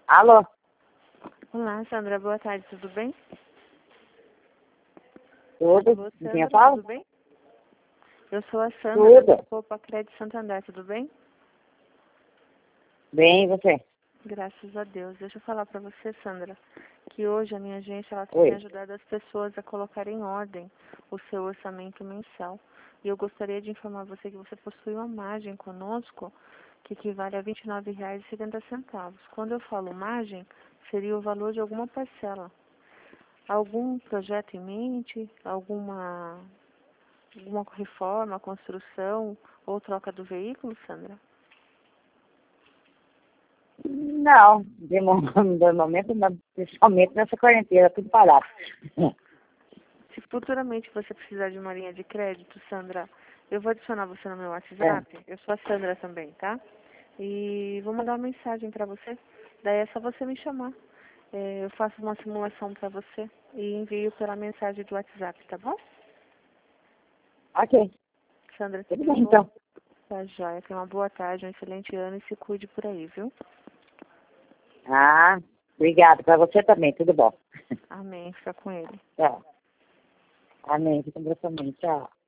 Alô? Olá, Sandra, boa tarde, tudo bem? Tudo? Alô, Quem Sandra, fala? tudo bem? Eu sou a Sandra, Tudo. do Copa Crédito Santander, tudo bem? Bem, e você? Graças a Deus. Deixa eu falar para você, Sandra, que hoje a minha agência ela tem Oi. ajudado as pessoas a colocar em ordem o seu orçamento mensal. E eu gostaria de informar você que você possui uma margem conosco que equivale a R$ 29,70. Quando eu falo margem, seria o valor de alguma parcela. Algum projeto em mente? Alguma reforma, construção ou troca do veículo, Sandra? Não, de momento não, principalmente nessa quarentena, tudo parado. Se futuramente você precisar de uma linha de crédito, Sandra, eu vou adicionar você no meu É. WhatsApp. Eu sou a Sandra também, tá? E vou mandar uma mensagem para você. Daí é só você me chamar. Eu faço uma simulação para você e envio pela mensagem do WhatsApp, tá bom? Ok, Sandra, tudo tenha bem uma boa, então. tá, joia. Tenha uma boa tarde, um excelente ano e se cuide por aí, viu? Ah, obrigado. Para você também, tudo bom. Amém. Fica com ele. Tchau. Amém. Fica com Deus também. Tchau.